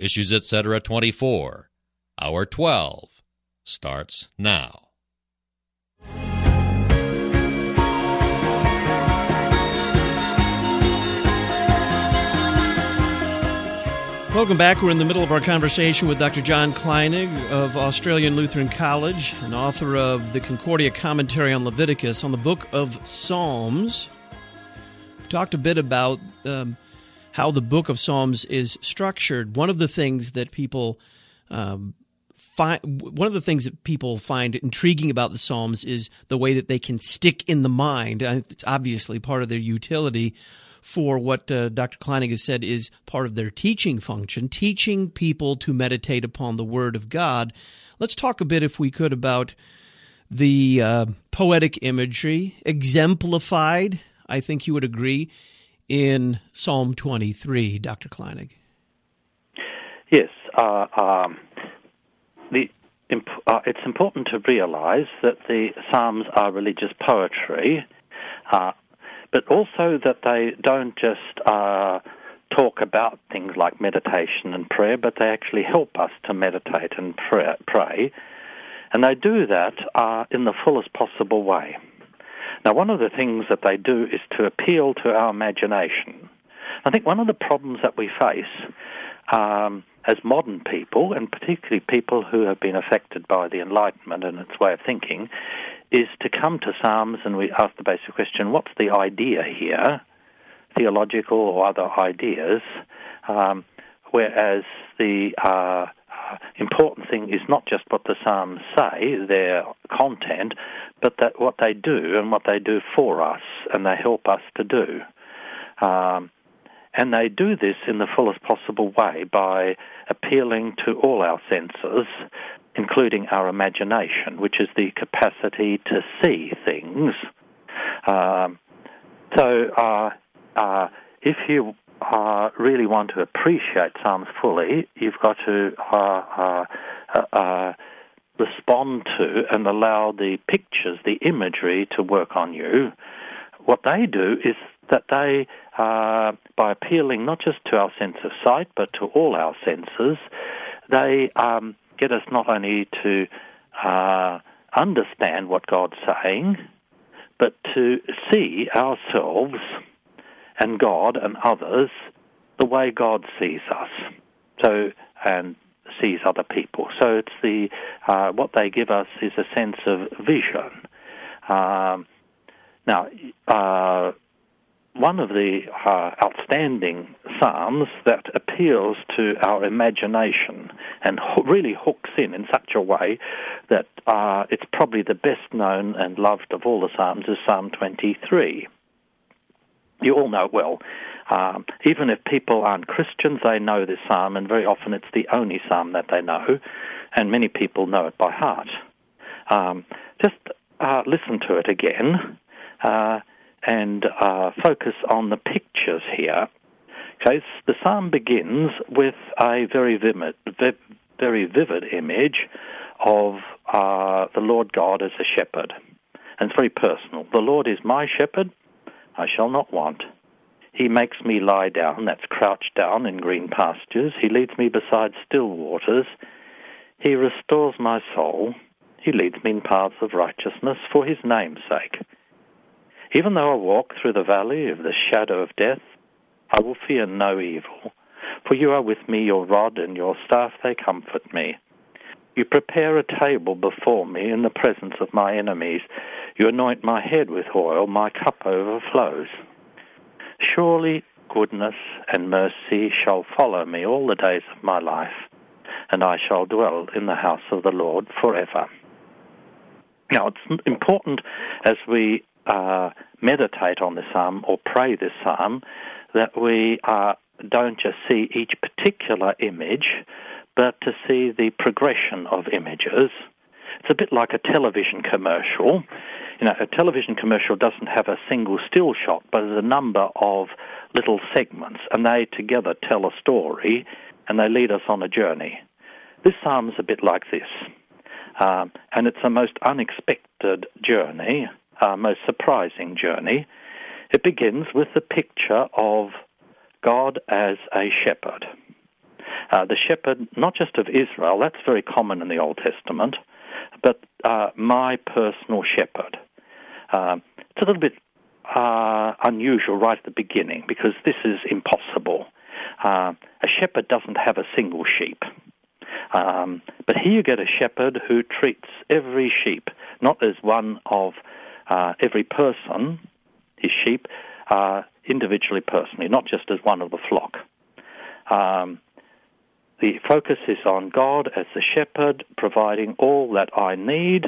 Issues Etc. 24. Hour 12 starts now. Welcome back. We're in the middle of our conversation with Dr. John Kleinig of Australian Lutheran College, and author of the Concordia Commentary on Leviticus on the Book of Psalms. We've talked a bit about how the Book of Psalms is structured. One of the things that people find intriguing about the Psalms is the way that they can stick in the mind. It's obviously part of their utility for what Dr. Kleinig has said is part of their teaching function, teaching people to meditate upon the Word of God. Let's talk a bit, if we could, about the poetic imagery exemplified, I think you would agree, in Psalm 23, Dr. Kleinig. Yes. It's important to realize that the Psalms are religious poetry, but also that they don't just talk about things like meditation and prayer, but they actually help us to meditate and pray. And they do that in the fullest possible way. Now, one of the things that they do is to appeal to our imagination. I think one of the problems that we face as modern people, and particularly people who have been affected by the Enlightenment and its way of thinking, is to come to Psalms and we ask the basic question, what's the idea here, theological or other ideas, whereas the important thing is not just what the Psalms say, their content, but that what they do and what they do for us and they help us to do. And they do this in the fullest possible way by appealing to all our senses, including our imagination, which is the capacity to see things. If you really want to appreciate Psalms fully, you've got to respond to and allow the pictures, the imagery to work on you. What they do is that they, by appealing not just to our sense of sight, but to all our senses, they get us not only to understand what God's saying, but to see ourselves and God and others the way God sees us, and sees other people. So it's what they give us is a sense of vision. One of the outstanding psalms that appeals to our imagination and really hooks in such a way that it's probably the best known and loved of all the psalms is Psalm 23. You all know well. Even if people aren't Christians, they know this psalm, and very often it's the only psalm that they know, and many people know it by heart. Just listen to it again. And focus on the pictures here. Okay, the psalm begins with a very vivid image of the Lord God as a shepherd. And it's very personal. The Lord is my shepherd, I shall not want. He makes me lie down, that's crouch down in green pastures. He leads me beside still waters. He restores my soul. He leads me in paths of righteousness for his name's sake. Even though I walk through the valley of the shadow of death, I will fear no evil. For you are with me, your rod and your staff, they comfort me. You prepare a table before me in the presence of my enemies. You anoint my head with oil, my cup overflows. Surely goodness and mercy shall follow me all the days of my life, and I shall dwell in the house of the Lord forever. Now, it's important as we meditate on this psalm or pray this psalm that we don't just see each particular image, but to see the progression of images. It's a bit like a television commercial. You know, a television commercial doesn't have a single still shot, but there's a number of little segments, and they together tell a story, and they lead us on a journey. This psalm's a bit like this, and it's a most unexpected journey, most surprising journey. It begins with the picture of God as a shepherd. The shepherd, not just of Israel, that's very common in the Old Testament, but my personal shepherd. It's a little bit unusual right at the beginning because this is impossible. A shepherd doesn't have a single sheep. But here you get a shepherd who treats every sheep, not as one of every person, his sheep, individually, personally, not just as one of the flock. The focus is on God as the shepherd, providing all that I need.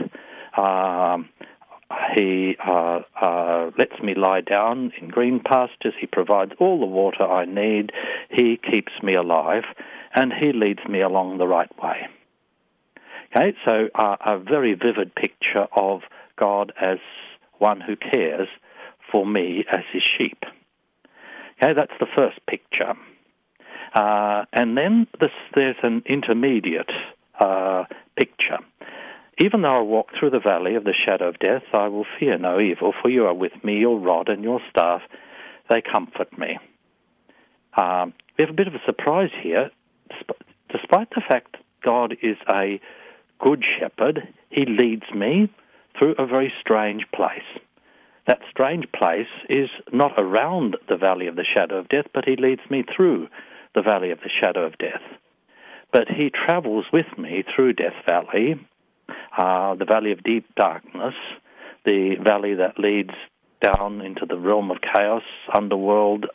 He lets me lie down in green pastures. He provides all the water I need. He keeps me alive, and he leads me along the right way. Okay, so a very vivid picture of God as one who cares for me as his sheep. Okay, that's the first picture. And then there's an intermediate picture. Even though I walk through the valley of the shadow of death, I will fear no evil, for you are with me, your rod and your staff, they comfort me. We have a bit of a surprise here. Despite the fact that God is a good shepherd, he leads me through a very strange place. That strange place is not around the valley of the shadow of death, but he leads me through the valley of the shadow of death. But he travels with me through Death Valley, the valley of deep darkness, the valley that leads down into the realm of chaos, underworld,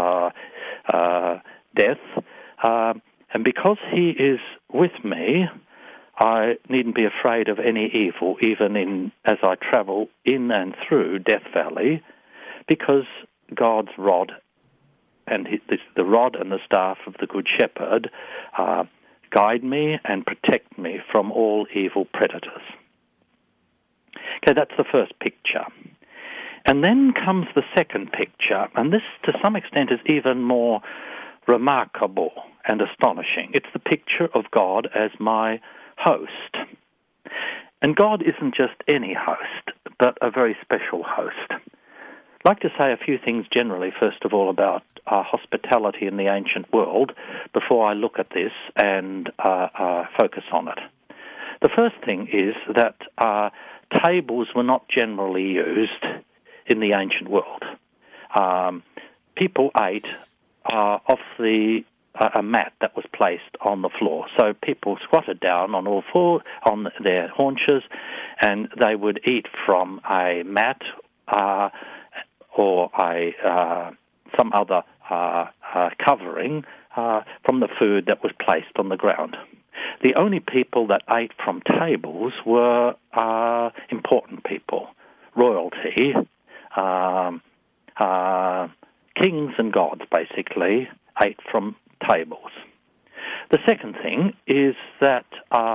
death. And because he is with me, I needn't be afraid of any evil, even as I travel in and through Death Valley, because God's rod and the rod and the staff of the Good Shepherd guide me and protect me from all evil predators. Okay, that's the first picture. And then comes the second picture, and this, to some extent, is even more remarkable and astonishing. It's the picture of God as my host. And God isn't just any host, but a very special host. I'd like to say a few things generally, first of all, about hospitality in the ancient world before I look at this and focus on it. The first thing is that tables were not generally used in the ancient world. People ate off a mat that was placed on the floor. So people squatted down on all four, on their haunches, and they would eat from a mat or some other covering from the food that was placed on the ground. The only people that ate from tables were important people, royalty, kings and gods, basically, ate from tables. The second thing is that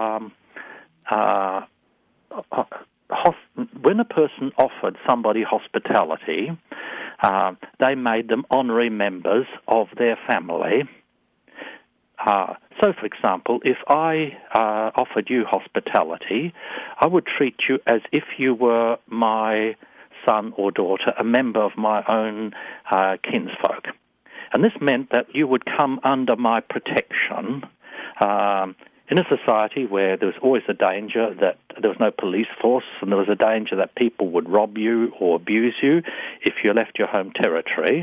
when a person offered somebody hospitality, they made them honorary members of their family. So, for example, if I offered you hospitality, I would treat you as if you were my son or daughter, a member of my own kinsfolk. And this meant that you would come under my protection in a society where there was always a danger that there was no police force, and there was a danger that people would rob you or abuse you if you left your home territory.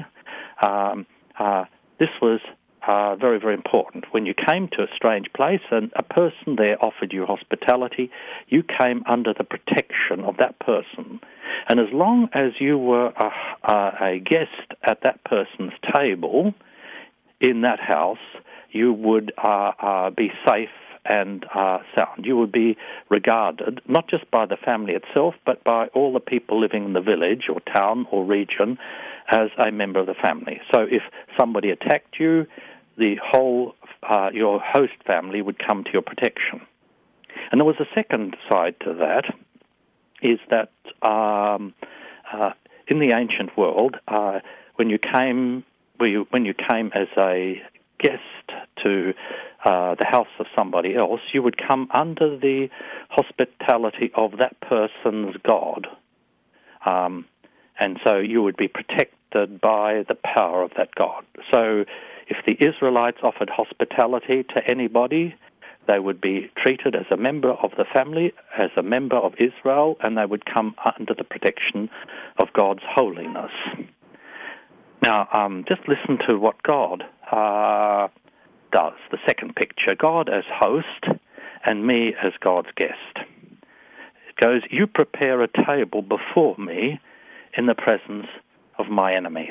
This was very, very important. When you came to a strange place and a person there offered you hospitality, you came under the protection of that person. And as long as you were a guest at that person's table in that house, you would be safe and sound. You would be regarded, not just by the family itself, but by all the people living in the village or town or region as a member of the family. So if somebody attacked you, the whole, your host family would come to your protection. And there was a second side to that, is that in the ancient world, when you came as a guest to the house of somebody else, you would come under the hospitality of that person's god. And so you would be protected by the power of that god. So If the Israelites offered hospitality to anybody, they would be treated as a member of the family, as a member of Israel, and they would come under the protection of God's holiness. Now, just listen to what God does. The second picture, God as host and me as God's guest. It goes, you prepare a table before me in the presence of my enemies.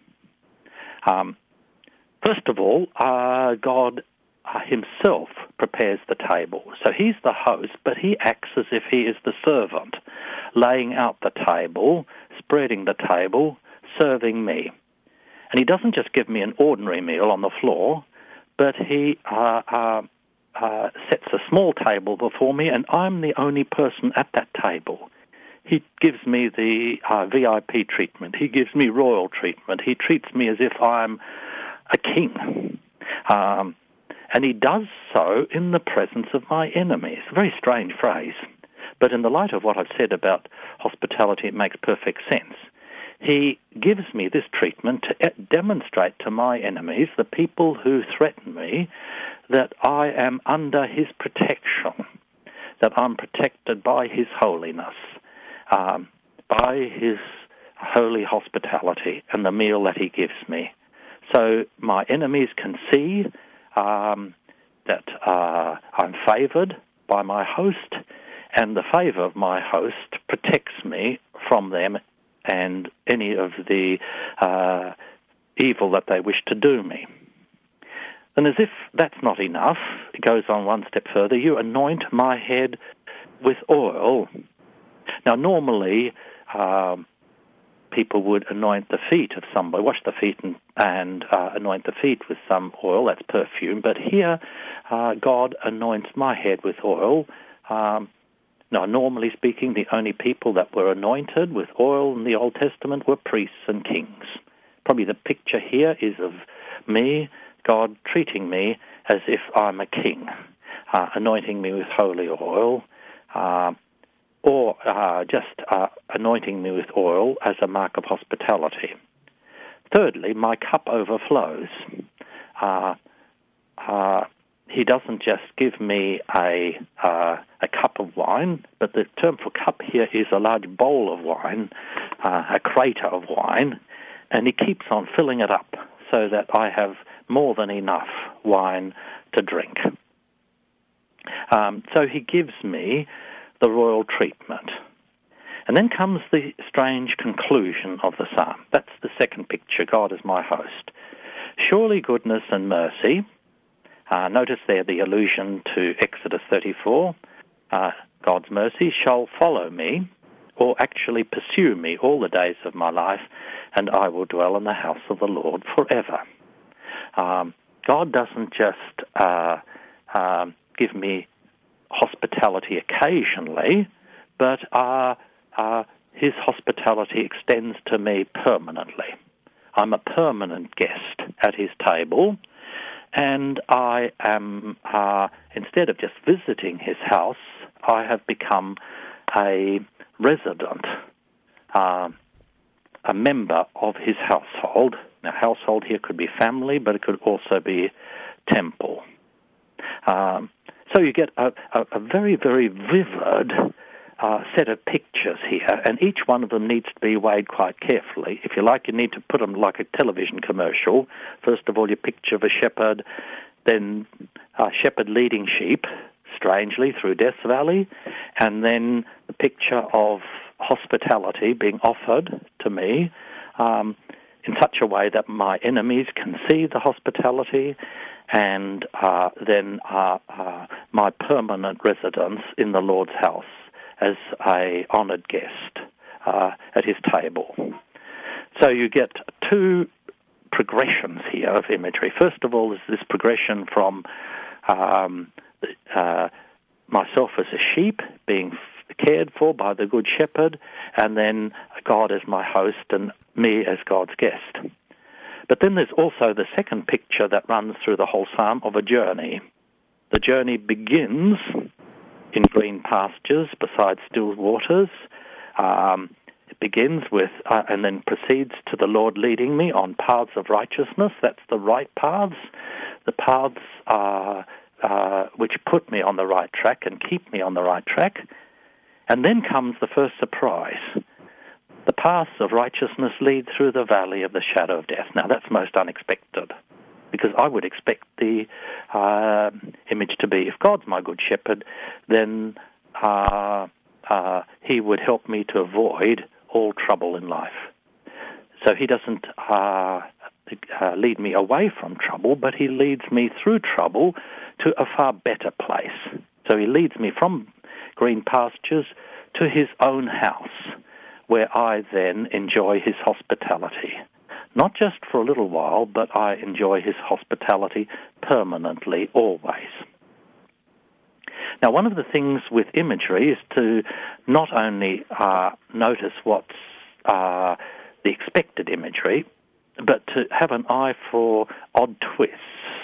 First of all, God himself prepares the table. So he's the host, but he acts as if he is the servant, laying out the table, spreading the table, serving me. And he doesn't just give me an ordinary meal on the floor, but he sets a small table before me, and I'm the only person at that table. He gives me the VIP treatment. He gives me royal treatment. He treats me as if I'm a king. And he does so in the presence of my enemies. A very strange phrase, but in the light of what I've said about hospitality, it makes perfect sense. He gives me this treatment to demonstrate to my enemies, the people who threaten me, that I am under his protection, that I'm protected by his holiness, by his holy hospitality and the meal that he gives me. So my enemies can see that I'm favored by my host, and the favor of my host protects me from them and any of the evil that they wish to do me. And as if that's not enough, it goes on one step further. You anoint my head with oil. Now, normally, people would anoint the feet of somebody, wash the feet and anoint the feet with some oil, that's perfume. But here, God anoints my head with oil. Now, normally speaking, the only people that were anointed with oil in the Old Testament were priests and kings. Probably the picture here is of me, God treating me as if I'm a king, anointing me with holy oil, or just anointing me with oil as a mark of hospitality. Thirdly, my cup overflows. He doesn't just give me a cup of wine, but the term for cup here is a large bowl of wine, a crater of wine, and he keeps on filling it up so that I have more than enough wine to drink. So he gives me the royal treatment. And then comes the strange conclusion of the psalm. That's the second picture, God is my host. Surely goodness and mercy, notice there the allusion to Exodus 34, God's mercy shall follow me, or actually pursue me all the days of my life, and I will dwell in the house of the Lord forever. God doesn't just give me hospitality occasionally, but his hospitality extends to me permanently. I'm a permanent guest at his table, and I am, instead of just visiting his house, I have become a resident, a member of his household. Now, household here could be family, but it could also be temple. So you get a very, very vivid set of pictures here, and each one of them needs to be weighed quite carefully. If you like, you need to put them like a television commercial. First of all, you picture of a shepherd, then a shepherd leading sheep, strangely, through Death Valley, and then the picture of hospitality being offered to me in such a way that my enemies can see the hospitality, and then my permanent residence in the Lord's house as a honoured guest at his table. So you get two progressions here of imagery. First of all, is this progression from myself as a sheep being cared for by the Good Shepherd, and then God as my host and me as God's guest. But then there's also the second picture that runs through the whole psalm of a journey. The journey begins in green pastures beside still waters. It begins with, and then proceeds to the Lord leading me on paths of righteousness. That's the right paths. The paths which put me on the right track and keep me on the right track. And then comes the first surprise. The paths of righteousness lead through the valley of the shadow of death. Now, that's most unexpected, because I would expect the image to be, if God's my good shepherd, then he would help me to avoid all trouble in life. So he doesn't lead me away from trouble, but he leads me through trouble to a far better place. So he leads me from green pastures to his own house, where I then enjoy his hospitality. Not just for a little while, but I enjoy his hospitality permanently, always. Now, one of the things with imagery is to not only notice what's the expected imagery, but to have an eye for odd twists,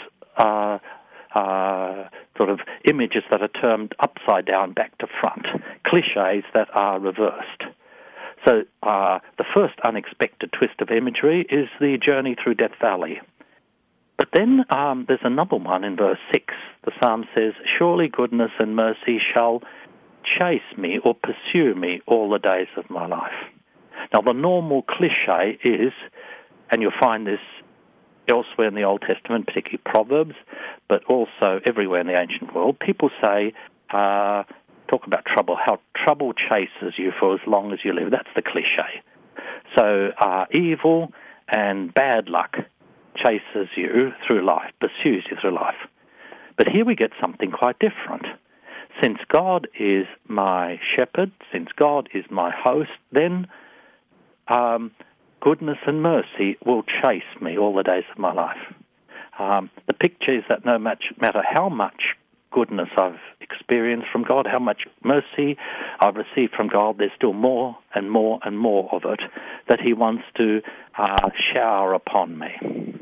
sort of images that are turned upside down, back to front, cliches that are reversed. So the first unexpected twist of imagery is the journey through Death Valley. But then there's another one in verse 6. The psalm says, "Surely goodness and mercy shall chase me or pursue me all the days of my life." Now, the normal cliche is, and you'll find this elsewhere in the Old Testament, particularly Proverbs, but also everywhere in the ancient world, people say, talk about trouble, how trouble chases you for as long as you live. That's the cliche. So evil and bad luck chases you through life, pursues you through life. But here we get something quite different. Since God is my shepherd, since God is my host, then goodness and mercy will chase me all the days of my life. The picture is that no matter how much goodness I've experienced from God, how much mercy I've received from God, there's still more and more and more of it that he wants to shower upon me.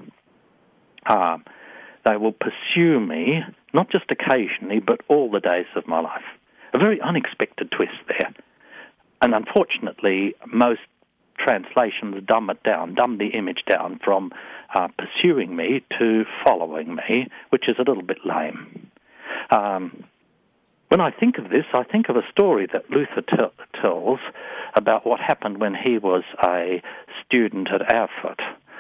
They will pursue me, not just occasionally, but all the days of my life. A very unexpected twist there. And unfortunately, most translations dumb the image down from pursuing me to following me, which is a little bit lame. When I think of this, I think of a story that Luther tells about what happened when he was a student at Erfurt.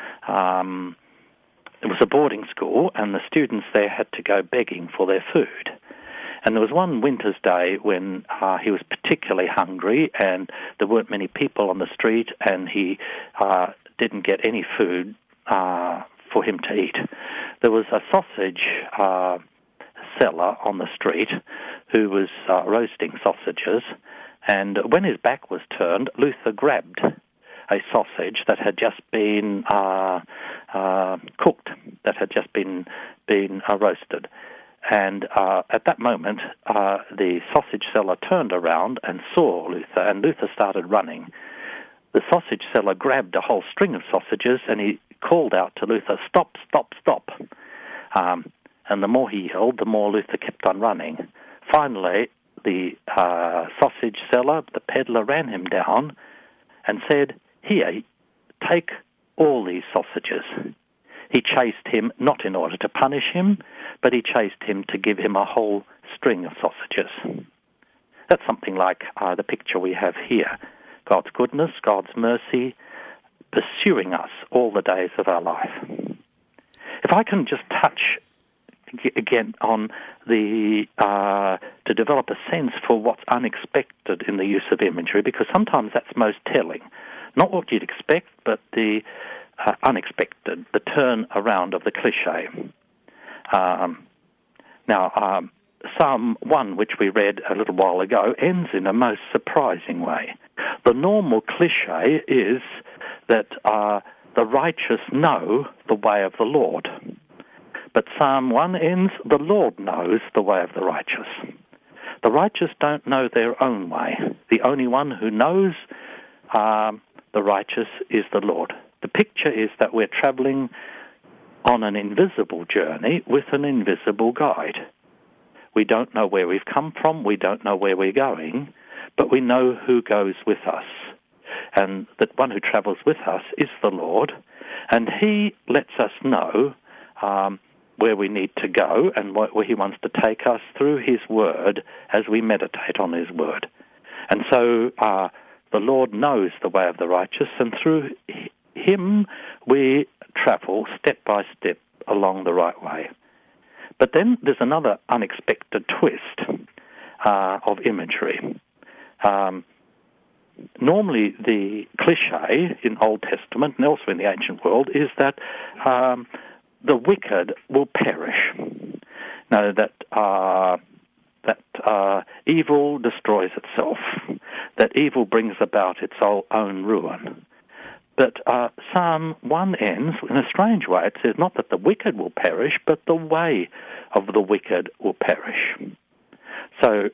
It was a boarding school, and the students there had to go begging for their food. And there was one winter's day when he was particularly hungry, and there weren't many people on the street, and he didn't get any food for him to eat. There was a sausage seller on the street who was roasting sausages, and when his back was turned, Luther grabbed a sausage that had just been cooked, that had just been roasted. And at that moment, the sausage seller turned around and saw Luther, and Luther started running. The sausage seller grabbed a whole string of sausages, and he called out to Luther, "Stop, stop, stop." And the more he yelled, the more Luther kept on running. Finally, the sausage seller, the peddler, ran him down and said, "Here, take all these sausages." He chased him not in order to punish him, but he chased him to give him a whole string of sausages. That's something like the picture we have here. God's goodness, God's mercy, pursuing us all the days of our life. If I can just touch again on the to develop a sense for what's unexpected in the use of imagery, because sometimes that's most telling. Not what you'd expect, but the unexpected, the turn around of the cliche. Now, Psalm 1, which we read a little while ago, ends in a most surprising way. The normal cliche is that the righteous know the way of the Lord. But Psalm 1 ends, the Lord knows the way of the righteous. The righteous don't know their own way. The only one who knows the righteous is the Lord. The picture is that we're traveling on an invisible journey with an invisible guide. We don't know where we've come from, we don't know where we're going, but we know who goes with us. and that one who travels with us is the Lord, and He lets us know where we need to go and where He wants to take us through His Word as we meditate on His Word. And so the Lord knows the way of the righteous, and through Him we travel step by step along the right way. But then there's another unexpected twist of imagery. Normally the cliche in Old Testament and elsewhere in the ancient world is that the wicked will perish. No, that evil destroys itself, that evil brings about its own ruin. But Psalm 1 ends in a strange way. It says not that the wicked will perish, but the way of the wicked will perish. So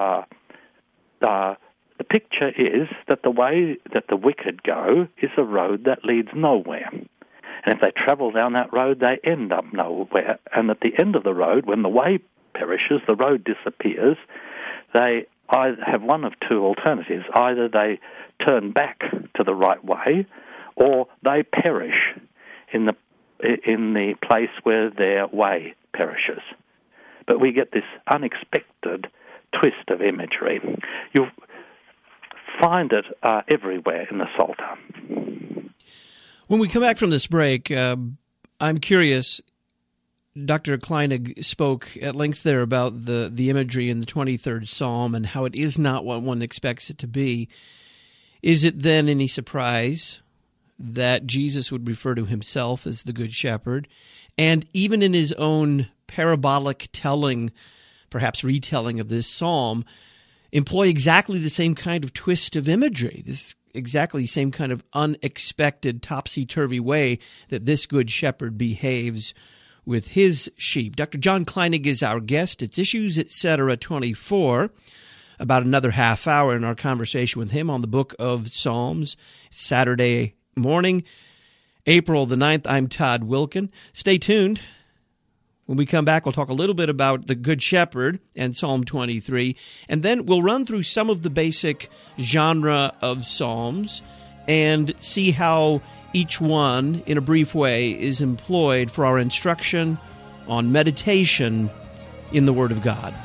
the picture is that the way that the wicked go is a road that leads nowhere. And if they travel down that road, they end up nowhere. And at the end of the road, when the way perishes, the road disappears, they either have one of two alternatives. Either they turn back to the right way, or they perish in the place where their way perishes. But we get this unexpected twist of imagery. You'll find it everywhere in the Psalter. When we come back from this break, I'm curious, Dr. Kleinig spoke at length there about the imagery in the 23rd Psalm and how it is not what one expects it to be. Is it then any surprise that Jesus would refer to himself as the Good Shepherd, and even in his own parabolic telling, perhaps retelling of this psalm, employ exactly the same kind of twist of imagery, this exactly same kind of unexpected, topsy-turvy way that this Good Shepherd behaves with his sheep? Dr. John Kleinig is our guest. It's Issues, Etc. 24. About another half hour in our conversation with him on the Book of Psalms. It's Saturday morning, April the 9th. I'm Todd Wilkin. Stay tuned. When we come back, we'll talk a little bit about the Good Shepherd and Psalm 23, and then we'll run through some of the basic genre of psalms and see how each one, in a brief way, is employed for our instruction on meditation in the Word of God.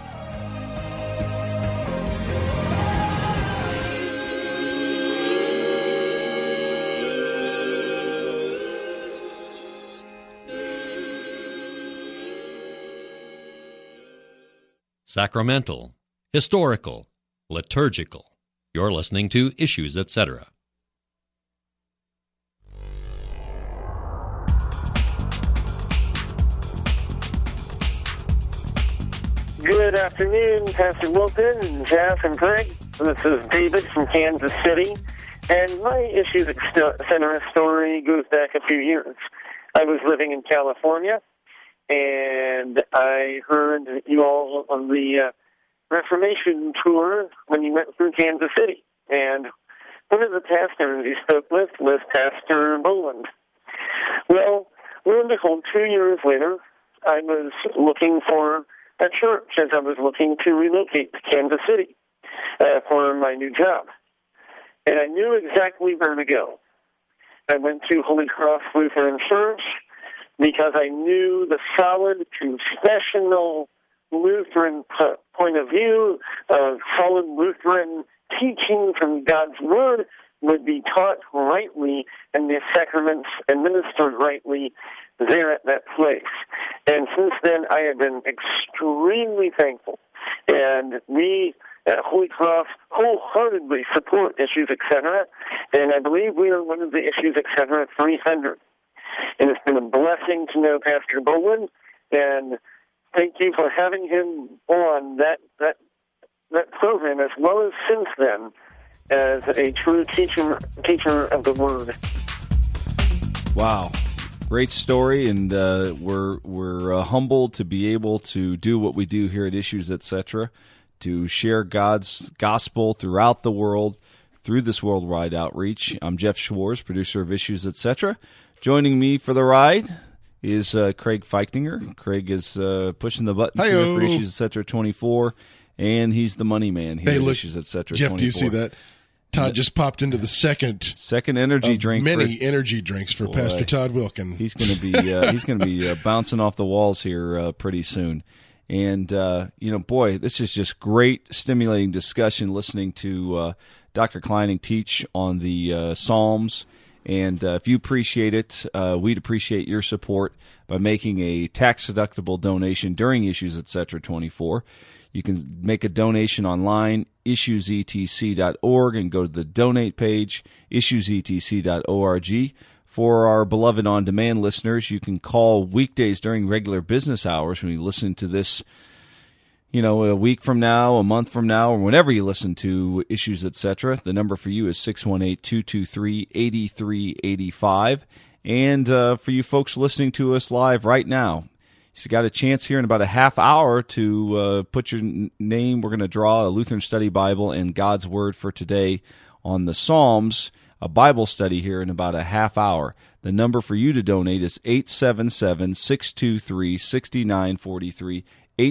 Sacramental, historical, liturgical. You're listening to Issues, Etc. Good afternoon, Pastor Wilton and Jeff and Greg. This is David from Kansas City, and my Issues Etc. story goes back a few years. I was living in California, and I heard you all on the Reformation tour when you went through Kansas City. And one of the pastors you spoke with was Pastor Boland. Well, lo and behold, 2 years later, I was looking for a church as I was looking to relocate to Kansas City for my new job. And I knew exactly where to go. I went to Holy Cross Lutheran Church, because I knew the solid, confessional Lutheran point of view, solid Lutheran teaching from God's Word would be taught rightly and the sacraments administered rightly there at that place. And since then, I have been extremely thankful. And we at Holy Cross wholeheartedly support Issues, Etc. And I believe we are one of the Issues, Etc. 300. And it's been a blessing to know Pastor Boland, and thank you for having him on that program, as well as since then, as a true teacher of the Word. Wow, great story, and we're humbled to be able to do what we do here at Issues, Etc., to share God's gospel throughout the world through this worldwide outreach. I'm Jeff Schwartz, producer of Issues, Etc. Joining me for the ride is Craig Feichtinger. Craig is pushing the buttons here for Issues, Etc. 24, and he's the money man here at Issues, Etc. Jeff, 24. do you see that? Todd just popped into the second energy of drink. Many energy drinks for Pastor Todd Wilken. He's going to be bouncing off the walls here pretty soon. And boy, this is just great, stimulating discussion. Listening to Dr. Kleining teach on the Psalms. And if you appreciate it, we'd appreciate your support by making a tax-deductible donation during Issues Etc. 24. You can make a donation online, issuesetc.org, and go to the donate page, issuesetc.org. For our beloved on-demand listeners, you can call weekdays during regular business hours when you listen to this, a week from now, a month from now, or whenever you listen to Issues Etc. The number for you is 618-223-8385. And for you folks listening to us live right now, you got a chance here in about a half hour to put your name. We're going to draw a Lutheran Study Bible and God's Word for today on the Psalms, a Bible study here in about a half hour. The number for you to donate is 877-623-6943,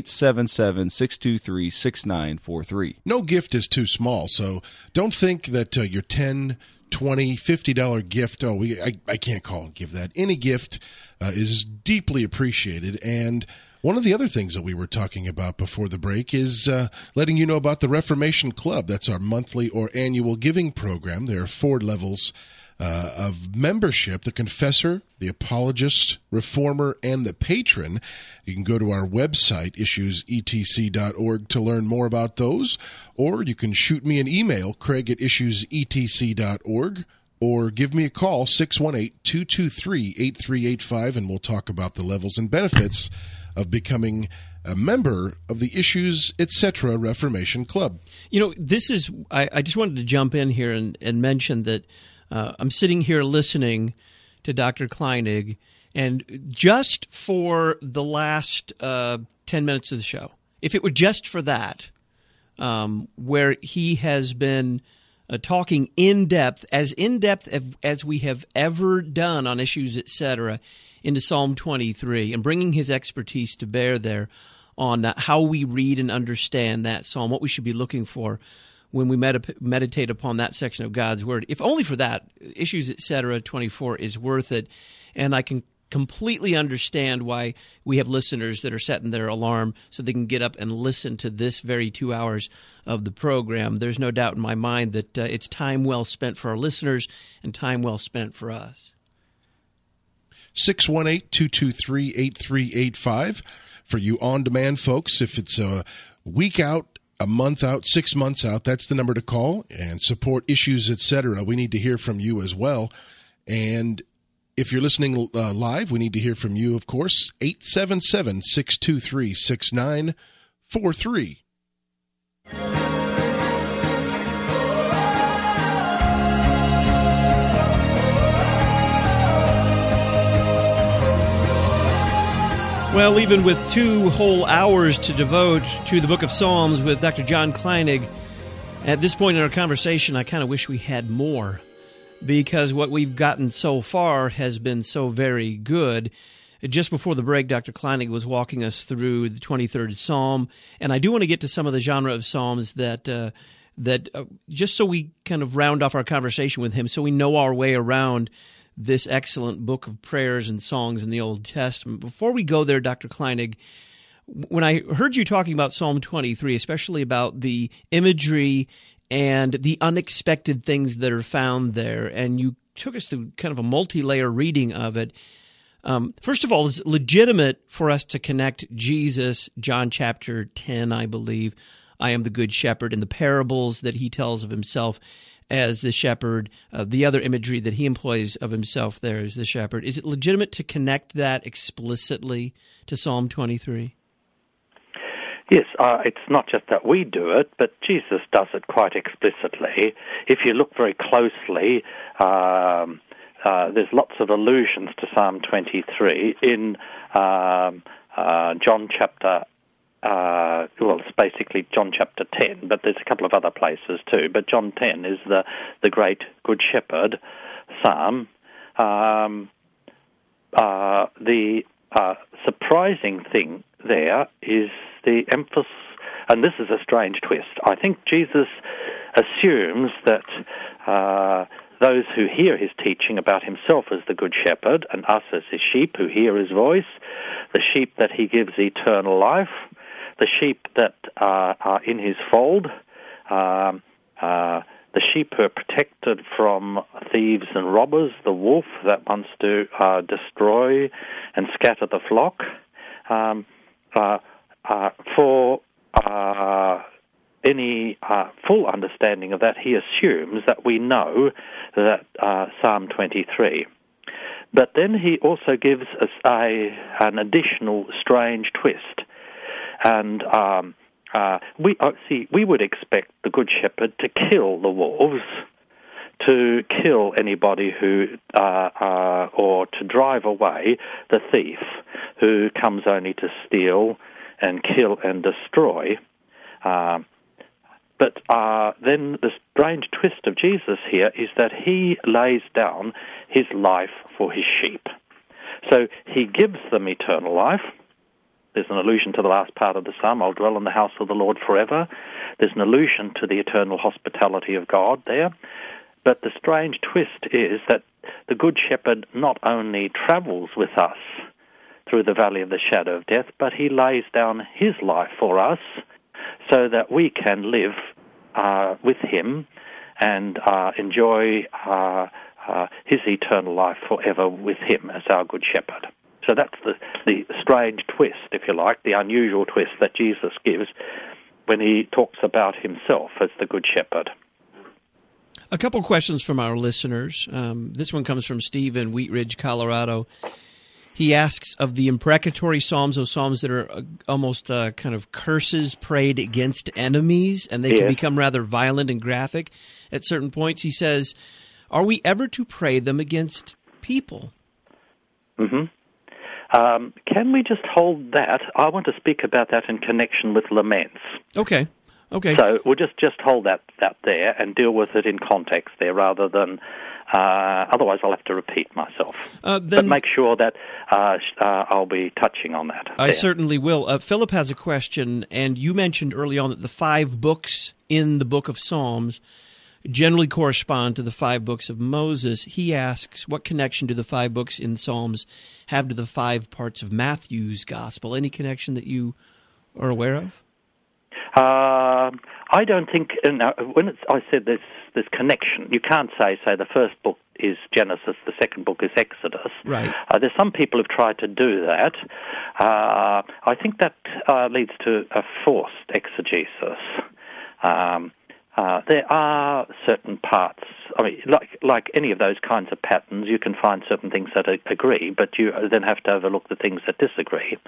877-623-6943. No gift is too small, so don't think that your $10, $20, $50 gift, I can't call and give that. Any gift is deeply appreciated. And one of the other things that we were talking about before the break is letting you know about the Reformation Club. That's our monthly or annual giving program. There are 4 levels of membership: the confessor, the apologist, reformer, and the patron. You can go to our website, issuesetc.org, to learn more about those, or you can shoot me an email, craig@issuesetc.org, or give me a call, 618-223-8385, and we'll talk about the levels and benefits of becoming a member of the Issues Etc. Reformation Club. This is, I just wanted to jump in here and mention that I'm sitting here listening to Dr. Kleinig, and just for the last 10 minutes of the show, if it were just for that, where he has been talking in-depth as we have ever done on Issues Etc., into Psalm 23, and bringing his expertise to bear there on how we read and understand that psalm, what we should be looking for when we meditate upon that section of God's Word. If only for that, Issues Etc. 24 is worth it, and I can completely understand why we have listeners that are setting their alarm so they can get up and listen to this very 2 hours of the program. There's no doubt in my mind that it's time well spent for our listeners and time well spent for us. 618-223-8385 for you on-demand folks. If it's a week out, a month out, 6 months out, that's the number to call and support Issues Etc. We need to hear from you as well. And if you're listening live, we need to hear from you, of course, 877-623-6943. Well, even with 2 whole hours to devote to the book of Psalms with Dr. John Kleinig, at this point in our conversation, I kind of wish we had more, because what we've gotten so far has been so very good. Just before the break, Dr. Kleinig was walking us through the 23rd Psalm, and I do want to get to some of the genre of Psalms that just so we kind of round off our conversation with him, so we know our way around this excellent book of prayers and songs in the Old Testament. Before we go there, Dr. Kleinig, when I heard you talking about Psalm 23, especially about the imagery and the unexpected things that are found there, and you took us through kind of a multi-layer reading of it, first of all, is it legitimate for us to connect Jesus, John chapter 10, I believe, I am the good shepherd, and the parables that he tells of himself as the shepherd, the other imagery that he employs of himself there as the shepherd. Is it legitimate to connect that explicitly to Psalm 23? Yes, it's not just that we do it, but Jesus does it quite explicitly. If you look very closely, there's lots of allusions to Psalm 23 in John chapter it's basically John chapter 10, but there's a couple of other places too. But John 10 is the great Good Shepherd psalm. The surprising thing there is the emphasis, and this is a strange twist. I think Jesus assumes that those who hear his teaching about himself as the Good Shepherd and us as his sheep who hear his voice, the sheep that he gives eternal life, the sheep that are in his fold, the sheep who are protected from thieves and robbers, the wolf that wants to destroy and scatter the flock, for any full understanding of that, he assumes that we know that Psalm 23. But then he also gives us an additional strange twist. And we would expect the Good Shepherd to kill the wolves, to kill anybody who, or to drive away the thief who comes only to steal and kill and destroy. But then the strange twist of Jesus here is that he lays down his life for his sheep. So he gives them eternal life. There's an allusion to the last part of the psalm, I'll dwell in the house of the Lord forever. There's an allusion to the eternal hospitality of God there. But the strange twist is that the Good Shepherd not only travels with us through the valley of the shadow of death, but he lays down his life for us so that we can live with him and enjoy his eternal life forever with him as our Good Shepherd. So that's the strange twist, if you like, the unusual twist that Jesus gives when he talks about himself as the Good Shepherd. A couple questions from our listeners. This one comes from Steve in Wheat Ridge, Colorado. He asks of the imprecatory psalms, those psalms that are almost kind of curses prayed against enemies, and they can become rather violent and graphic at certain points. He says, are we ever to pray them against people? Mm-hmm. Can we just hold that? I want to speak about that in connection with laments. Okay. So we'll just hold that there and deal with it in context there rather than... otherwise, I'll have to repeat myself. But make sure that I'll be touching on that. I certainly will. Philip has a question, and you mentioned early on that the 5 books in the book of Psalms generally correspond to the 5 books of Moses. He asks, what connection do the 5 books in Psalms have to the 5 parts of Matthew's Gospel? Any connection that you are aware of? I don't think, when I said this connection, you can't say the first book is Genesis, the second book is Exodus. Right. There's some people who've tried to do that. I think that leads to a forced exegesis. There are certain parts, I mean, like any of those kinds of patterns, you can find certain things that agree, but you then have to overlook the things that disagree.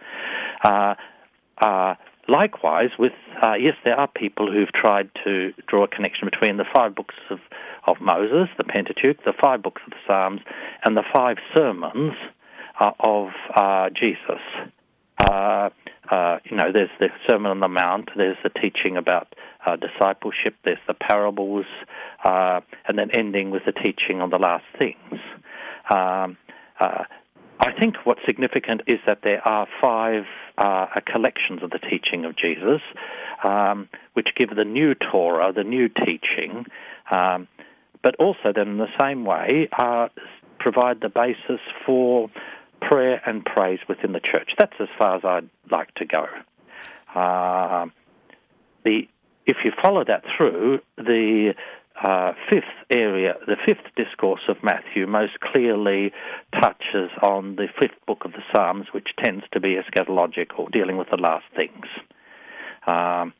Likewise, with yes, there are people who've tried to draw a connection between the 5 books of Moses, the Pentateuch, the 5 books of the Psalms, and the 5 sermons of Jesus. There's the Sermon on the Mount, there's the teaching about discipleship, there's the parables, and then ending with the teaching on the last things. I think what's significant is that there are 5 collections of the teaching of Jesus, which give the new Torah, the new teaching, but also then in the same way provide the basis for prayer and praise within the church. That's as far as I'd like to go. If you follow that through, the 5th discourse of Matthew most clearly touches on the 5th book of the Psalms, which tends to be eschatological, dealing with the last things. I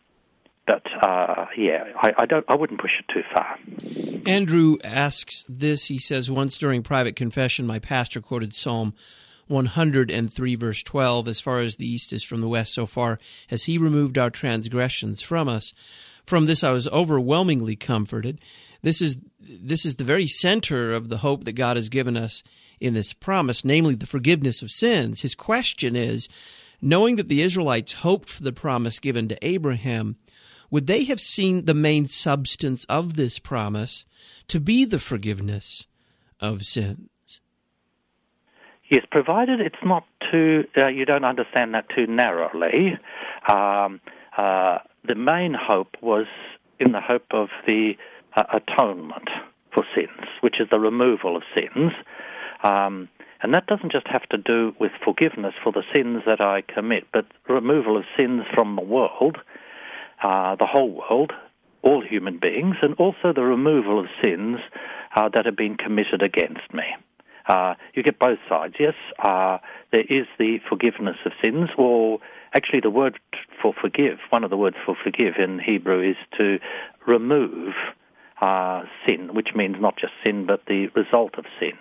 wouldn't push it too far. Andrew asks this. He says, once during private confession, my pastor quoted Psalm 103, verse 12, as far as the east is from the west, so far has he removed our transgressions from us. From this I was overwhelmingly comforted. This is the very center of the hope that God has given us in this promise, namely the forgiveness of sins. His question is, knowing that the Israelites hoped for the promise given to Abraham, would they have seen the main substance of this promise to be the forgiveness of sins? Yes, provided it's not too, you don't understand that too narrowly. The main hope was in the hope of the atonement for sins, which is the removal of sins. And that doesn't just have to do with forgiveness for the sins that I commit, but removal of sins from the world, the whole world, all human beings, and also the removal of sins that have been committed against me. You get both sides. Yes, there is the forgiveness of sins, or actually the word for forgive, one of the words for forgive in Hebrew is to remove sin, which means not just sin, but the result of sin.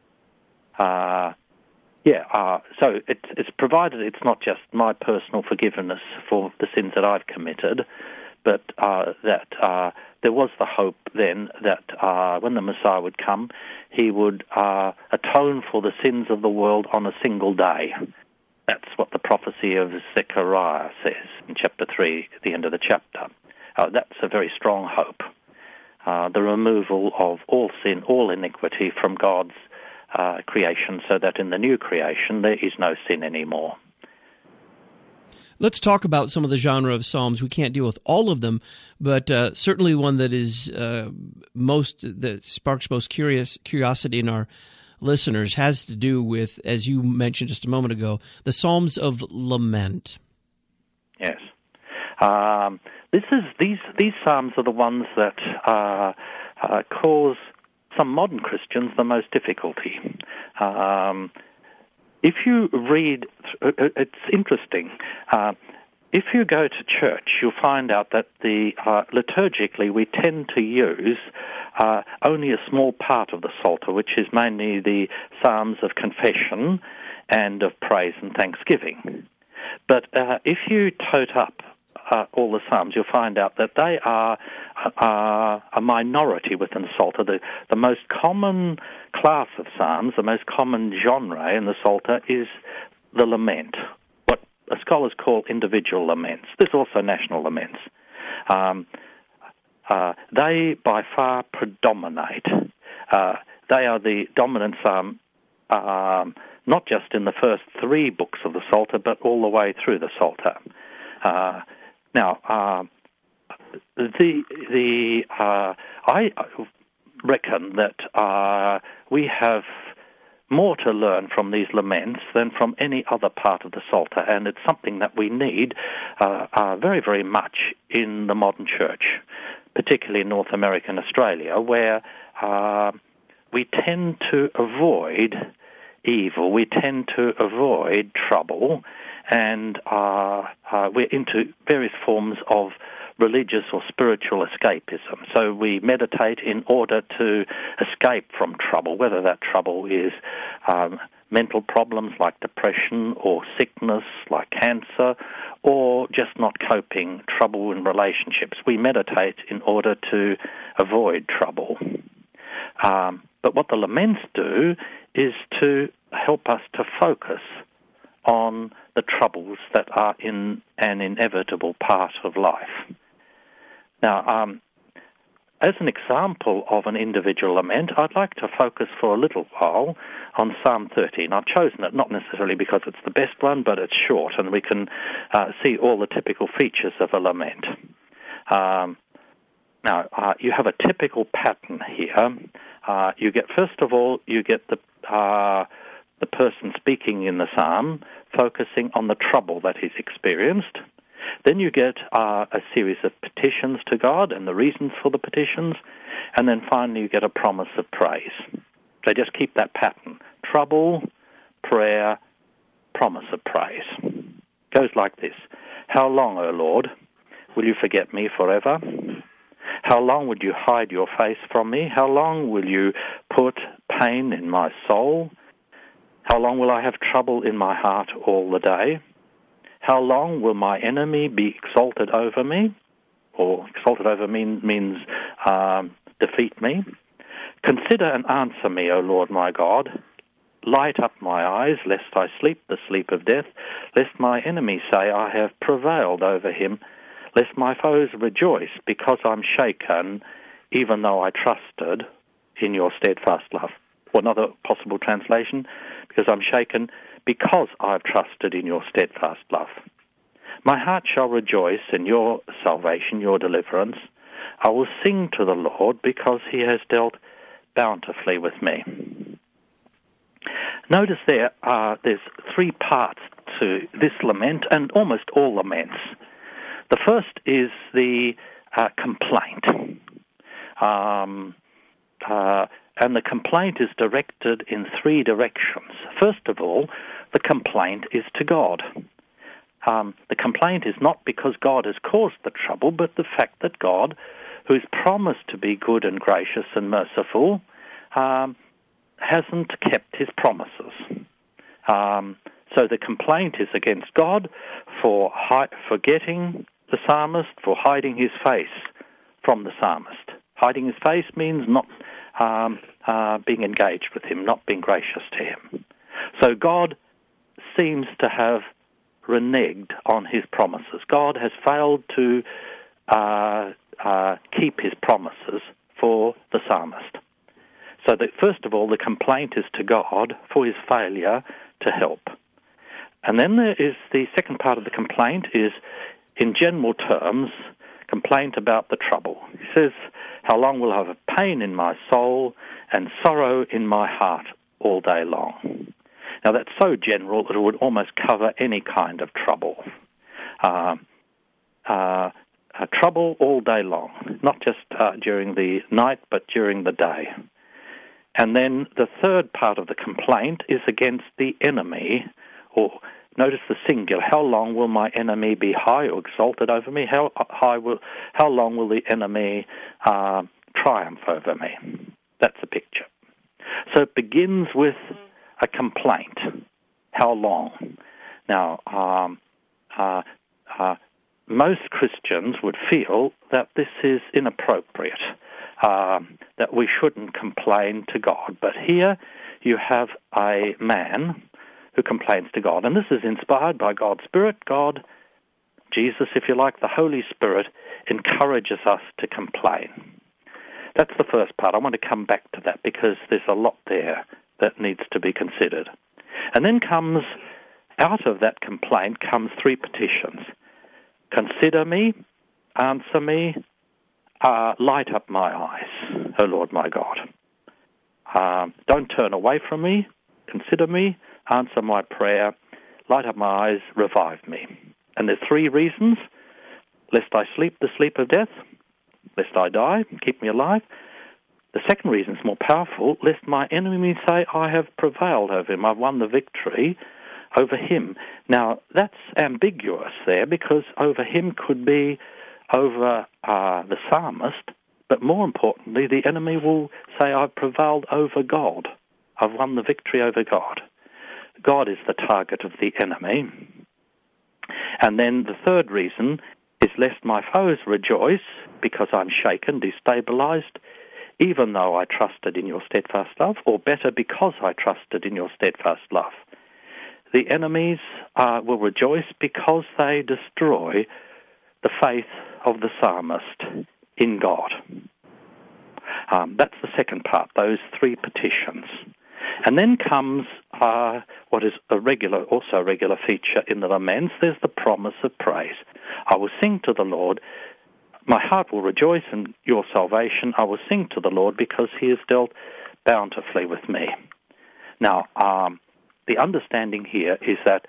So it's provided it's not just my personal forgiveness for the sins that I've committed, but that there was the hope then that when the Messiah would come, he would atone for the sins of the world on a single day. That's what the prophecy of Zechariah says in chapter 3, at the end of the chapter. That's a very strong hope. The removal of all sin, all iniquity from God's creation, so that in the new creation there is no sin anymore. Let's talk about some of the genre of psalms. We can't deal with all of them, but certainly one that is that sparks most curiosity in our listeners has to do with, as you mentioned just a moment ago, the Psalms of Lament. Yes, these psalms are the ones that cause some modern Christians the most difficulty. If you read, it's interesting. If you go to church, you'll find out that liturgically we tend to use only a small part of the Psalter, which is mainly the Psalms of confession and of praise and thanksgiving. But if you tote up all the Psalms, you'll find out that they are a minority within the Psalter. The most common class of Psalms, the most common genre in the Psalter is the lament, what scholars call individual laments. There's also national laments. They by far predominate. They are the dominant psalm, not just in the first 3 books of the Psalter, but all the way through the Psalter. I reckon that we have more to learn from these laments than from any other part of the Psalter, and it's something that we need very, very much in the modern church, particularly in North America and Australia, where we tend to avoid evil, we tend to avoid trouble, and we're into various forms of religious or spiritual escapism. So we meditate in order to escape from trouble, whether that trouble is mental problems like depression or sickness like cancer, or just not coping, trouble in relationships. We meditate in order to avoid trouble. But what the laments do is to help us to focus on the troubles that are in an inevitable part of life. Now, as an example of an individual lament, I'd like to focus for a little while on Psalm 13. I've chosen it not necessarily because it's the best one, but it's short, and we can see all the typical features of a lament. Now, you have a typical pattern here. First of all, you get the person speaking in the psalm focusing on the trouble that he's experienced. Then you get a series of petitions to God and the reasons for the petitions, and then finally you get a promise of praise. So just keep that pattern. Trouble, prayer, promise of praise. Goes like this. How long, O Lord, will you forget me forever? How long would you hide your face from me? How long will you put pain in my soul? How long will I have trouble in my heart all the day? How long will my enemy be exalted over me? Or exalted over me means defeat me. Consider and answer me, O Lord my God. Light up my eyes, lest I sleep the sleep of death, lest my enemy say I have prevailed over him, lest my foes rejoice because I'm shaken, even though I trusted in your steadfast love. Or another possible translation, because I'm shaken because I've trusted in your steadfast love. My heart shall rejoice in your salvation, your deliverance. I will sing to the Lord because he has dealt bountifully with me. Notice there's three parts to this lament, and almost all laments. The first is the complaint. And the complaint is directed in three directions. First of all, the complaint is to God. The complaint is not because God has caused the trouble, but the fact that God, who is promised to be good and gracious and merciful, hasn't kept his promises. So the complaint is against God for forgetting the psalmist, for hiding his face from the psalmist. Hiding his face means not being engaged with him, not being gracious to him. So God seems to have reneged on his promises. God has failed to keep his promises for the psalmist. So that first of all, the complaint is to God for his failure to help. And then there is the second part of the complaint is, in general terms, complaint about the trouble. He says, how long will I have pain in my soul and sorrow in my heart all day long? Now that's so general that it would almost cover any kind of trouble. Trouble all day long, not just during the night, but during the day. And then the third part of the complaint is against the enemy, or notice the singular. How long will my enemy be high or exalted over me? How long will the enemy triumph over me? That's the picture. So it begins with a complaint. How long? Now, most Christians would feel that this is inappropriate, that we shouldn't complain to God. But here you have a man who complains to God. And this is inspired by God's Spirit. God, Jesus, if you like, the Holy Spirit, encourages us to complain. That's the first part. I want to come back to that because there's a lot there that needs to be considered. And then out of that complaint comes three petitions. Consider me, answer me, light up my eyes, O Lord my God. Don't turn away from me, consider me, answer my prayer, light up my eyes, revive me. And there's three reasons: lest I sleep the sleep of death, lest I die, keep me alive. The second reason is more powerful: lest my enemy say, I have prevailed over him, I've won the victory over him. Now, that's ambiguous there, because over him could be over the psalmist, but more importantly, the enemy will say, I've prevailed over God. I've won the victory over God. God is the target of the enemy. And then the third reason is lest my foes rejoice, because I'm shaken, destabilized, even though I trusted in your steadfast love, or better, because I trusted in your steadfast love. The enemies will rejoice because they destroy the faith of the psalmist in God. That's the second part, those three petitions. And then comes what is also a regular feature in the laments. There's the promise of praise. I will sing to the Lord. My heart will rejoice in your salvation. I will sing to the Lord because he has dealt bountifully with me. Now, the understanding here is that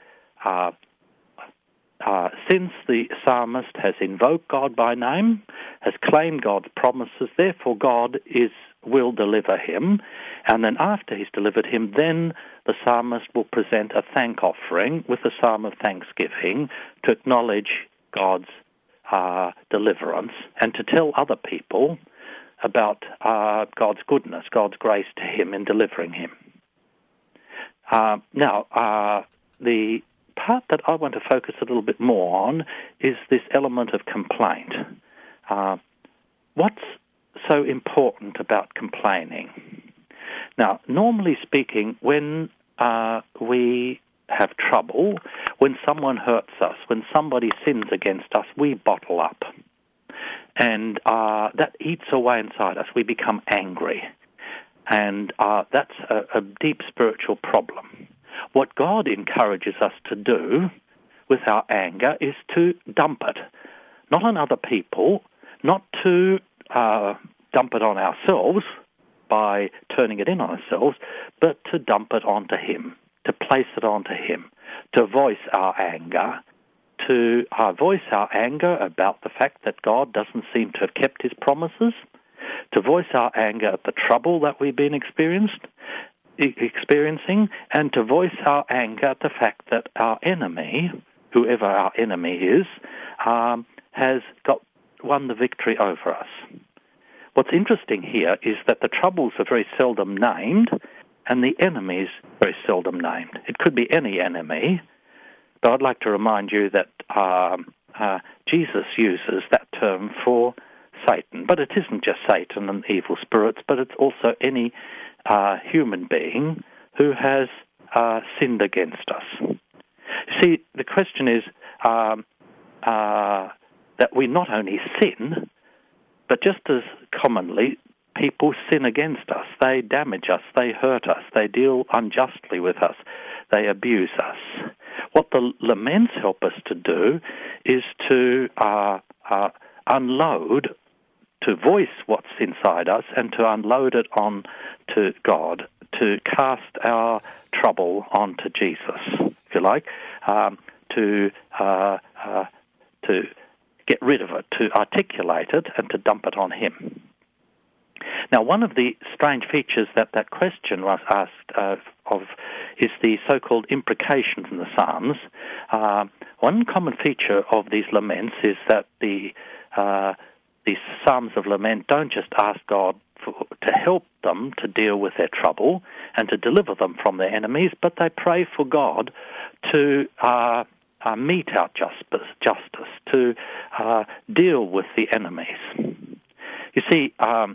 since the psalmist has invoked God by name, has claimed God's promises, therefore God will deliver him, and then after he's delivered him, then the psalmist will present a thank offering with a psalm of thanksgiving to acknowledge God's deliverance and to tell other people about God's goodness, God's grace to him in delivering him. Now, the part that I want to focus a little bit more on is this element of complaint. What's so important about complaining? Now, normally speaking, when we have trouble, when someone hurts us, when somebody sins against us, we bottle up. And that eats away inside us. We become angry. And that's a deep spiritual problem. What God encourages us to do with our anger is to dump it, not on other people, not to dump it on ourselves by turning it in on ourselves, but to dump it onto Him, to place it onto Him, to voice our anger, about the fact that God doesn't seem to have kept His promises, to voice our anger at the trouble that we've been experiencing, and to voice our anger at the fact that our enemy, whoever our enemy is, has won the victory over us. What's interesting here is that the troubles are very seldom named, and the enemies very seldom named. It could be any enemy, but I'd like to remind you that Jesus uses that term for Satan. But it isn't just Satan and evil spirits, but it's also any human being who has sinned against us. You see, the question is that we not only sin, but just as commonly, people sin against us. They damage us, they hurt us, they deal unjustly with us, they abuse us. What the laments help us to do is to unload, to voice what's inside us and to unload it on to God, to cast our trouble onto Jesus, if you like, to get rid of it, to articulate it, and to dump it on Him. Now, one of the strange features that question was asked of is the so-called imprecations in the Psalms. One common feature of these laments is that these Psalms of lament don't just ask God to help them to deal with their trouble and to deliver them from their enemies, but they pray for God to mete out justice, to deal with the enemies. You see,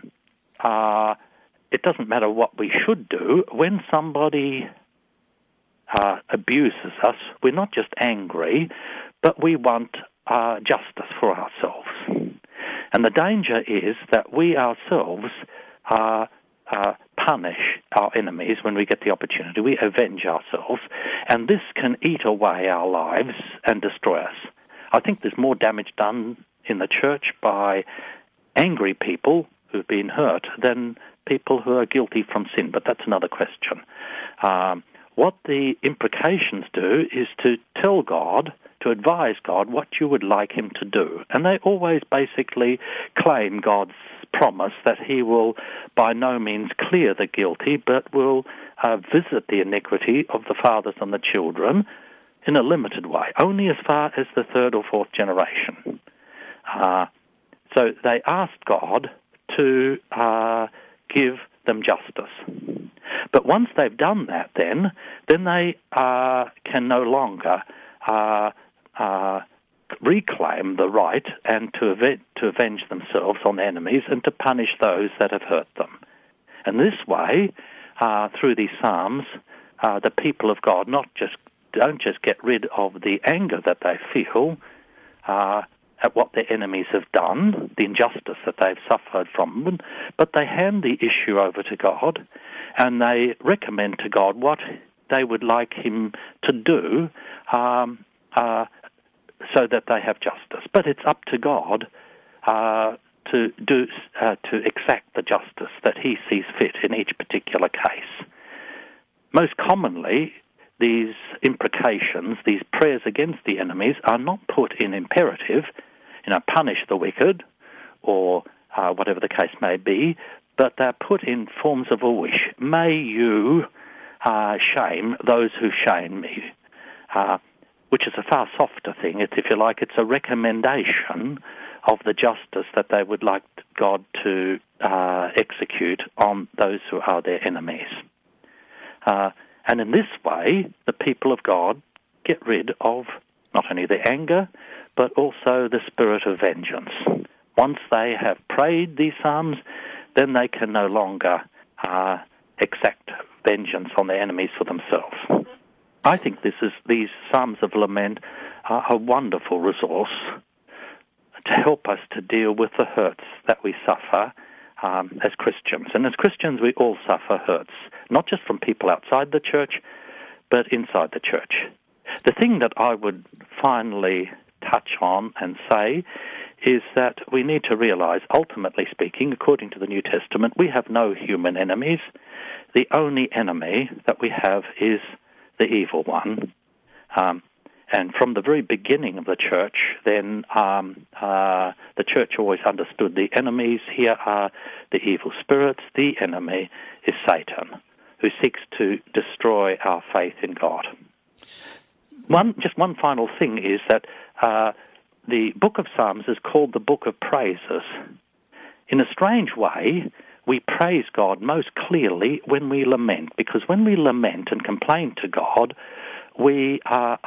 it doesn't matter what we should do. When somebody abuses us, we're not just angry, but we want justice for ourselves. And the danger is that we ourselves punish our enemies when we get the opportunity. We avenge ourselves, and this can eat away our lives and destroy us. I think there's more damage done in the church by angry people who've been hurt than people who are guilty from sin, but that's another question. What the imprecations do is to tell God, to advise God what you would like Him to do. And they always basically claim God's promise that He will by no means clear the guilty, but will visit the iniquity of the fathers and the children in a limited way, only as far as the third or fourth generation. So they asked God to give them justice. But once they've done that, then they can no longer reclaim the right and to avenge themselves on enemies and to punish those that have hurt them. And this way, through these psalms, the people of God don't just get rid of the anger that they feel at what their enemies have done, the injustice that they've suffered from them, but they hand the issue over to God and they recommend to God what they would like Him to do so that they have justice. But it's up to God to exact the justice that He sees fit in each particular case. Most commonly, these imprecations, these prayers against the enemies, are not put in imperative, punish the wicked, or whatever the case may be, but they're put in forms of a wish. May you shame those who shame me, which is a far softer thing. If you like, it's a recommendation of the justice that they would like God to execute on those who are their enemies. And in this way, the people of God get rid of not only their anger, but also the spirit of vengeance. Once they have prayed these psalms, then they can no longer exact vengeance on their enemies for themselves. I think these psalms of lament are a wonderful resource to help us to deal with the hurts that we suffer as Christians. And as Christians, we all suffer hurts, not just from people outside the church, but inside the church. The thing that I would finally touch on and say is that we need to realize, ultimately speaking, according to the New Testament, we have no human enemies. The only enemy that we have is the evil one. And from the very beginning of the church, then the church always understood the enemies here are the evil spirits. The enemy is Satan, who seeks to destroy our faith in God. Just one final thing is that the book of Psalms is called the book of praises. In a strange way, we praise God most clearly when we lament, because when we lament and complain to God, we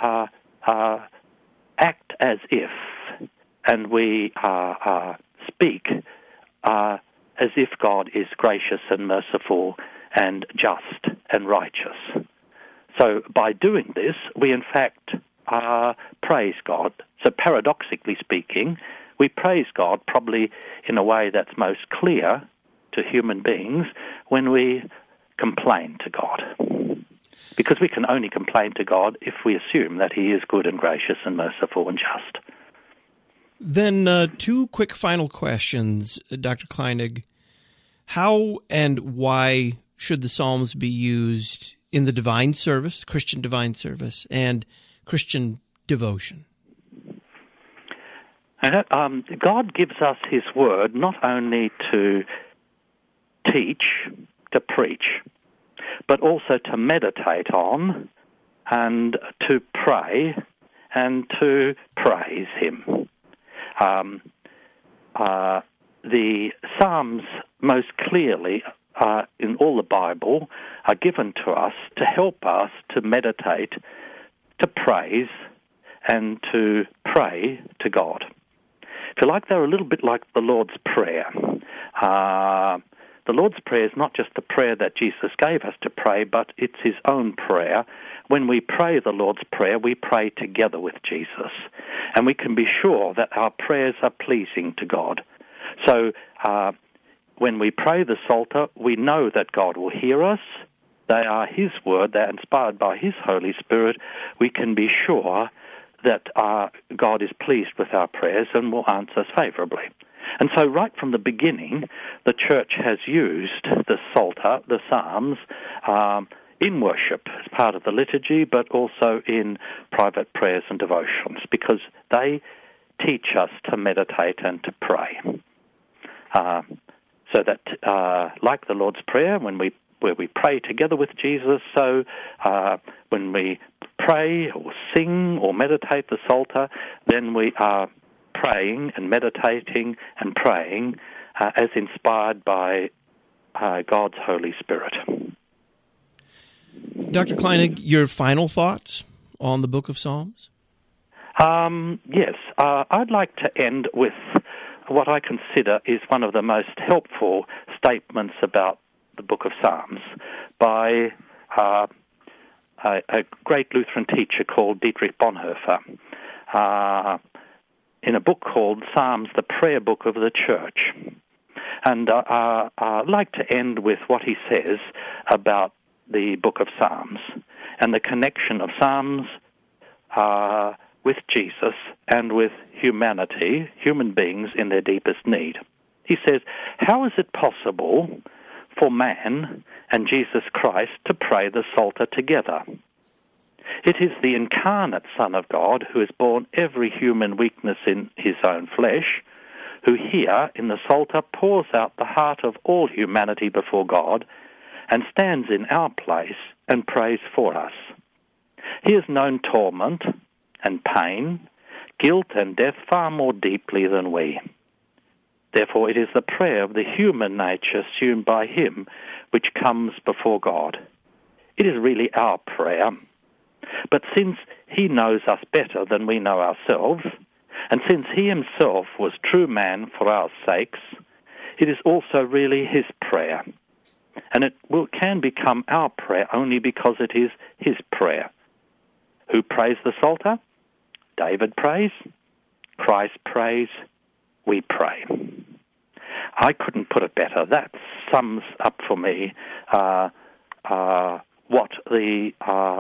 act as if, and we speak as if God is gracious and merciful and just and righteous. So by doing this, we in fact praise God. So paradoxically speaking, we praise God probably in a way that's most clear to human beings when we complain to God. Because we can only complain to God if we assume that He is good and gracious and merciful and just. Then two quick final questions, Dr. Kleinig. How and why should the Psalms be used in the divine service, Christian divine service, and Christian devotion? God gives us His Word not only to teach, to preach, but also to meditate on and to pray and to praise Him. The Psalms most clearly in all the Bible are given to us to help us to meditate, to praise, and to pray to God. If you like, they're a little bit like the Lord's Prayer. The Lord's Prayer is not just the prayer that Jesus gave us to pray, but it's His own prayer. When we pray the Lord's Prayer, we pray together with Jesus. And we can be sure that our prayers are pleasing to God. So when we pray the Psalter, we know that God will hear us. They are His Word. They're inspired by His Holy Spirit. We can be sure that God is pleased with our prayers and will answer us favorably. And so right from the beginning, the Church has used the Psalter, the Psalms, in worship as part of the liturgy, but also in private prayers and devotions, because they teach us to meditate and to pray. So that, like the Lord's Prayer, where we pray together with Jesus, so when we pray or sing or meditate the Psalter, then we are praying and meditating and praying as inspired by God's Holy Spirit. Dr. Kleinig, your final thoughts on the Book of Psalms? Yes. I'd like to end with what I consider is one of the most helpful statements about the Book of Psalms by a great Lutheran teacher called Dietrich Bonhoeffer in a book called Psalms, the Prayer Book of the Church. And I'd like to end with what he says about the Book of Psalms and the connection of Psalms with Jesus and with humanity, human beings in their deepest need. He says, how is it possible for man and Jesus Christ to pray the Psalter together? It is the incarnate Son of God who has borne every human weakness in His own flesh, who here in the Psalter pours out the heart of all humanity before God and stands in our place and prays for us. He has known torment and pain, guilt and death far more deeply than we. Therefore, it is the prayer of the human nature assumed by Him which comes before God. It is really our prayer. But since He knows us better than we know ourselves, and since He Himself was true man for our sakes, it is also really His prayer. And it can become our prayer only because it is His prayer. Who prays the Psalter? David prays, Christ prays, we pray. I couldn't put it better. That sums up for me what the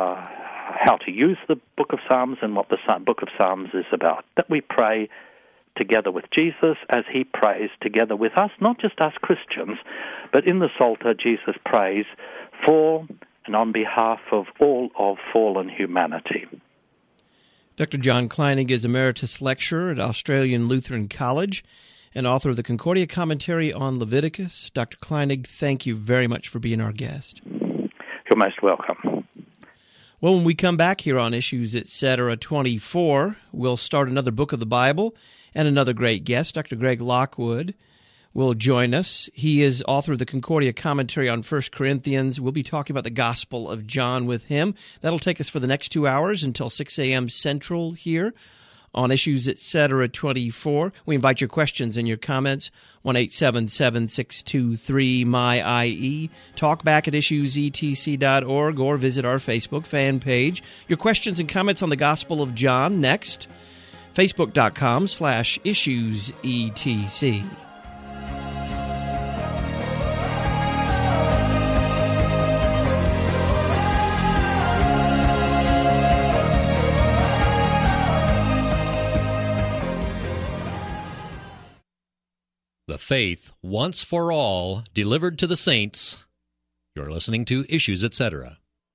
how to use the Book of Psalms and what the Book of Psalms is about. That we pray together with Jesus as he prays together with us, not just us Christians, but in the Psalter Jesus prays for and on behalf of all of fallen humanity. Dr. John Kleinig is Emeritus Lecturer at Australian Lutheran College and author of the Concordia Commentary on Leviticus. Dr. Kleinig, thank you very much for being our guest. You're most welcome. Well, when we come back here on Issues Etc. 24, we'll start another book of the Bible and another great guest. Dr. Greg Lockwood will join us. He is author of the Concordia Commentary on 1 Corinthians. We'll be talking about the Gospel of John with him. That'll take us for the next 2 hours until 6 a.m. Central here on Issues Etc. 24. We invite your questions and your comments, 1-877-623-MY-IE. Talk back at issuesetc.org or visit our Facebook fan page. Your questions and comments on the Gospel of John next, facebook.com/issuesetc. The faith, once for all, delivered to the saints. You're listening to Issues, Etc.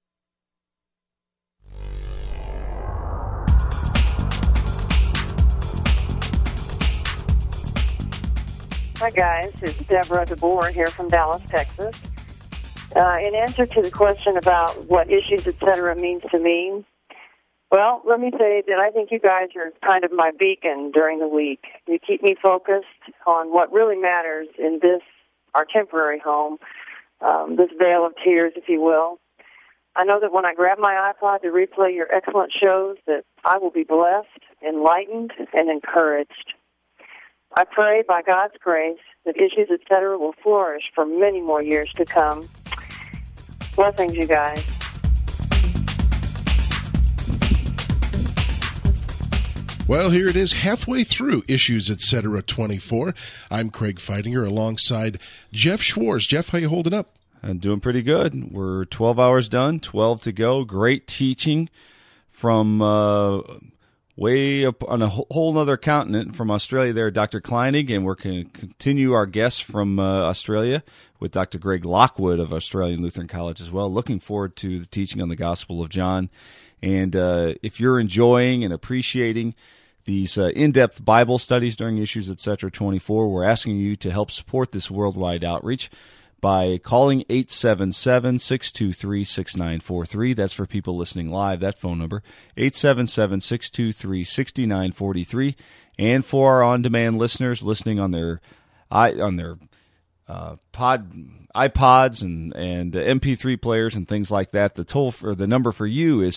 Hi, guys. It's Deborah DeBoer here from Dallas, Texas. In answer to the question about what Issues, Etc. means to me, well, let me say that I think you guys are kind of my beacon during the week. You keep me focused on what really matters in this, our temporary home, this vale of tears, if you will. I know that when I grab my iPod to replay your excellent shows, that I will be blessed, enlightened, and encouraged. I pray, by God's grace, that Issues, Etc. will flourish for many more years to come. Blessings, you guys. Well, here it is, halfway through Issues, Etc. 24. I'm Craig Feidinger alongside Jeff Schwartz. Jeff, how you holding up? I'm doing pretty good. We're 12 hours done, 12 to go. Great teaching from way up on a whole other continent from Australia there, Dr. Kleinig, and we're going to continue our guests from Australia with Dr. Greg Lockwood of Australian Lutheran College as well. Looking forward to the teaching on the Gospel of John. And if you're enjoying and appreciating these in-depth Bible studies during Issues, Etc. 24, we're asking you to help support this worldwide outreach by calling 877-623-6943. That's for people listening live, that phone number, 877-623-6943. And for our on-demand listeners listening on their iPods and MP3 players and things like that, the number for you is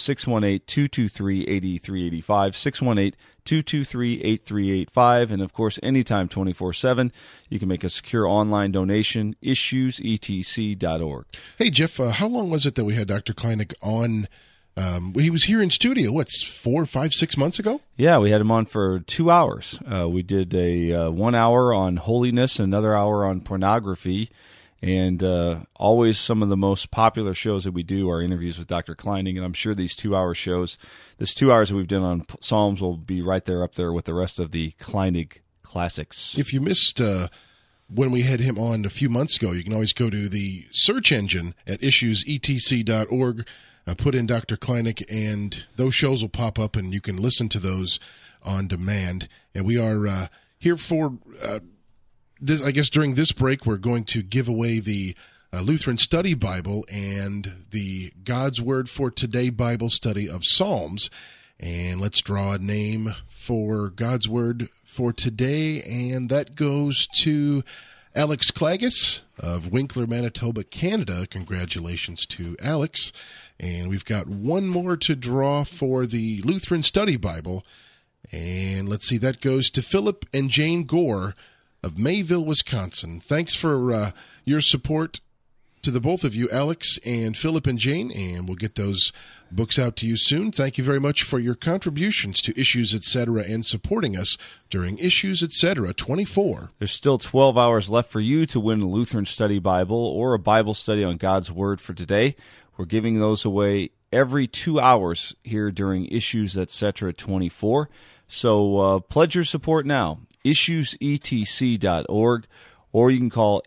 618-223-8385, 618-223-8385, and of course, anytime 24/7, you can make a secure online donation, issuesetc.org. Hey, Jeff, how long was it that we had Dr. Kleinig on? He was here in studio, 4, 5, 6 months ago? Yeah, we had him on for 2 hours. We did a 1 hour on holiness, another hour on pornography, and always some of the most popular shows that we do are interviews with Dr. Kleinig, and I'm sure these 2 hour shows, this 2 hours that we've done on Psalms will be right there up there with the rest of the Kleinig classics. If you missed when we had him on a few months ago, you can always go to the search engine at issuesetc.org, put in Dr. Kleinig, and those shows will pop up, and you can listen to those on demand. And we are here for this. I guess during this break, we're going to give away the Lutheran Study Bible and the God's Word for Today Bible study of Psalms. And let's draw a name for God's Word for today, and that goes to Alex Klages of Winkler, Manitoba, Canada. Congratulations to Alex. And we've got one more to draw for the Lutheran Study Bible. And let's see, that goes to Philip and Jane Gore of Mayville, Wisconsin. Thanks for your support to the both of you, Alex and Philip and Jane, and we'll get those books out to you soon. Thank you very much for your contributions to Issues, Etc. and supporting us during Issues, Etc. 24. There's still 12 hours left for you to win a Lutheran Study Bible or a Bible study on God's Word for today. We're giving those away every 2 hours here during Issues, Etc. 24. So pledge your support now. issuesetc.org, or you can call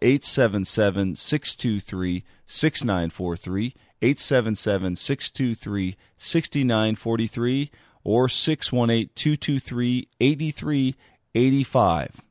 877-623-6943, 877-623-6943, or 618-223-8385.